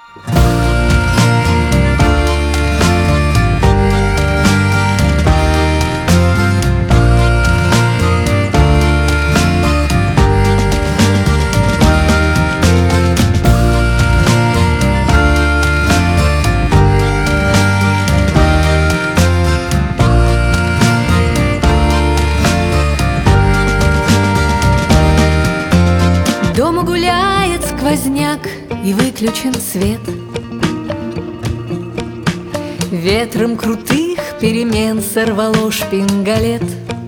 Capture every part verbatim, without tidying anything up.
Дома гуляет сквозняк и выключен свет. Ветром крутых перемен сорвало шпингалет.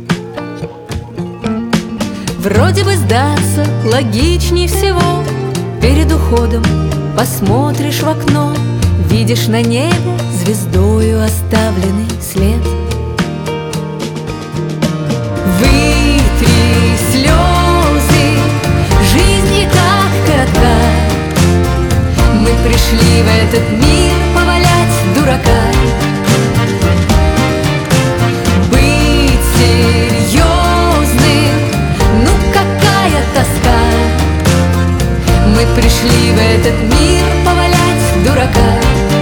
Вроде бы сдаться логичней всего. Перед уходом посмотришь в окно, видишь на небе звездою оставленный след. Вытри слезы, жизнь не так коротка. Мы пришли в этот мир повалять дурака. Быть серьезным, ну какая тоска. Мы пришли в этот мир повалять дурака.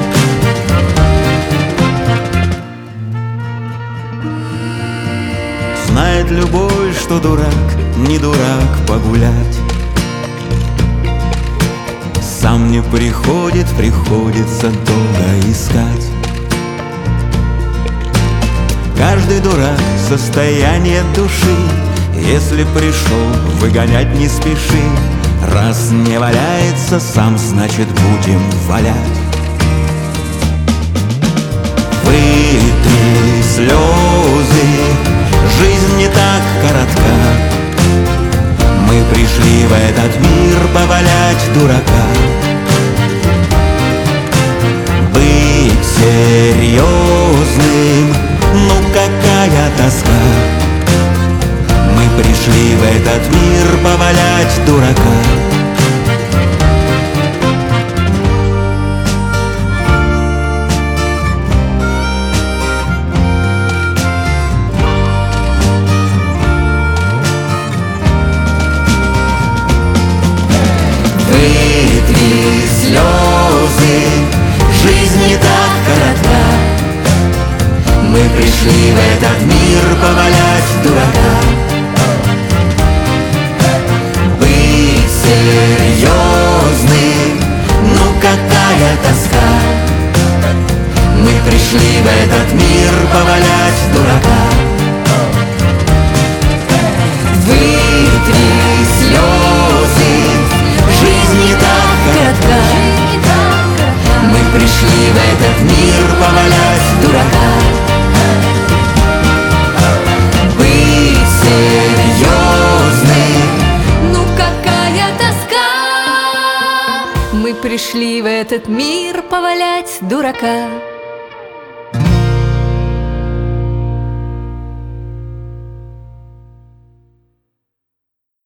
Знает любой, что дурак не дурак погулять. Сам не приходит, приходится долго искать. Каждый дурак — состояние души. Если пришел, выгонять не спеши. Раз не валяется сам, значит будем валять. Вытри слезы, жизнь не так коротка. Мы пришли в этот мир повалять дурака. Быть серьезным, ну какая тоска. Мы пришли в этот мир повалять дурака. Вытри слезы, жизнь не так коротка. Мы пришли в этот мир повалять дурака. Быть серьезным, ну какая тоска. Мы пришли в этот мир повалять дурака. Вытри слезы, жизнь не так коротка. Мы пришли в этот мир повалять дурака. Быть серьезным, Ну какая тоска. Мы пришли в этот мир повалять дурака.